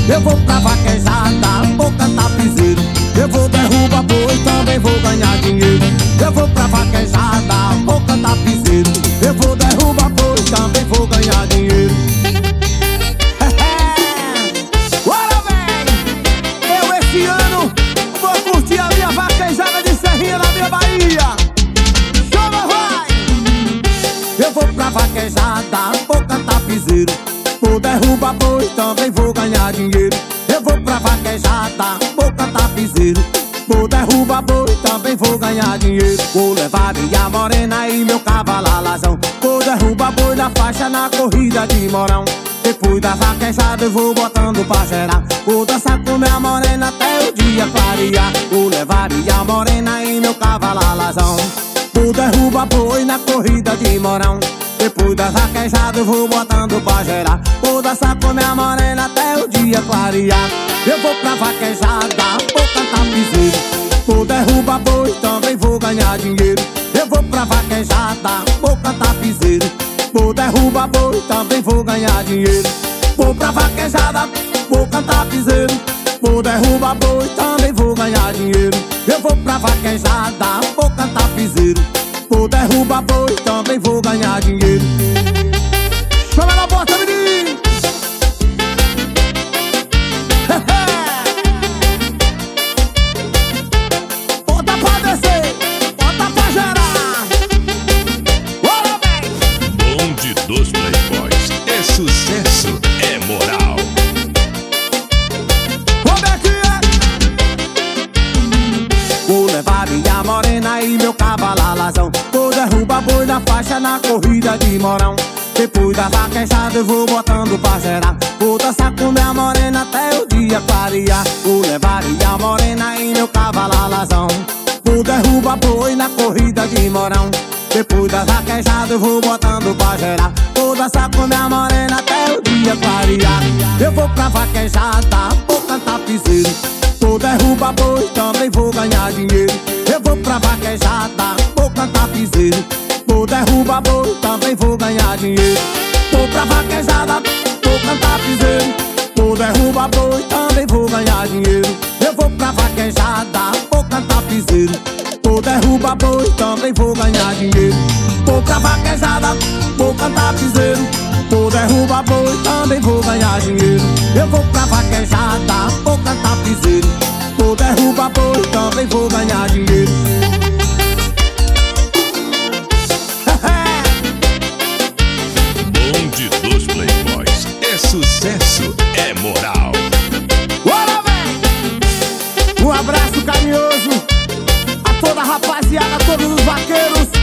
Eu vou pra vaquejada, vou cantar piseiro. Eu vou derrubar boi, também vou ganhar dinheiro. Eu vou pra vaquejada, vou cantar piseiro. Eu vou derrubar boi, também vou ganhar dinheiro. Bora, véi! Eu esse ano vou curtir a minha vaquejada de Serrinha na minha Bahia. Chama, vai! Eu vou pra vaquejada, vou cantar piseiro. Vou derrubar boi, também vou ganhar dinheiro. Eu vou pra vaquejada, vou cantar piseiro. Vou derrubar boi, também vou ganhar dinheiro. Vou levar minha morena e meu cavalo alazão. Vou derrubar boi na faixa na corrida de Morão. Depois da vaquejada eu vou botando pra gerar. Vou dançar com minha morena até o dia clarear. Vou levar minha morena e meu cavalo alazão. Vou derrubar boi na corrida de Morão. Depois da vaquejada eu vou botando pra gerar. Vou dançar com minha morena até o dia clarear. Eu vou pra vaquejada, vou cantar piseiro. Vou derrubar boi, também vou ganhar dinheiro. Eu vou pra vaquejada, vou cantar piseiro. Vou derrubar boi, também vou ganhar dinheiro. Vou pra vaquejada, vou cantar piseiro. Vou derrubar boi, também vou ganhar dinheiro. Eu vou pra vaquejada, vou cantar piseiro. Vou derrubar boi, também vou ganhar dinheiro. Chama na porta, menino! Bota pra descer, bota pra gerar. Bora, bem! Bonde dos Playboys é sucesso, é moral. Como é que é? Vou levar minha morena e meu cavalo alazão. Vou derrubar boi na faixa na corrida de Morão. Depois da vaquejada eu vou botando pra gerar. Vou dançar com minha morena até o dia clarear. Vou levar minha morena e meu cavalo alazão. Vou derrubar boi na corrida de Morão. Depois da vaquejada eu vou botando pra gerar. Vou dançar com minha morena até o dia clarear. Eu vou pra vaquejada, vou cantar piseiro. Vou derrubar boi, também vou ganhar dinheiro. Eu vou pra vaquejada, vou cantar piseiro. Vou derrubar boi, também vou ganhar dinheiro. Vou pra vaquejada, vou cantar piseiro. Vou derrubar boi, também vou ganhar dinheiro. Eu vou pra vaquejada, vou cantar piseiro. Vou derrubar boi, também vou ganhar dinheiro. Vou pra vaquejada, vou cantar piseiro. Vou derrubar boi, também vou ganhar dinheiro. Eu vou pra vaquejada, vou cantar piseiro. Vou derrubar boi, também vou ganhar dinheiro. Bonde dos Playboys é sucesso, é moral. Bora, véi! Um abraço carinhoso a toda a rapaziada, a todos os vaqueiros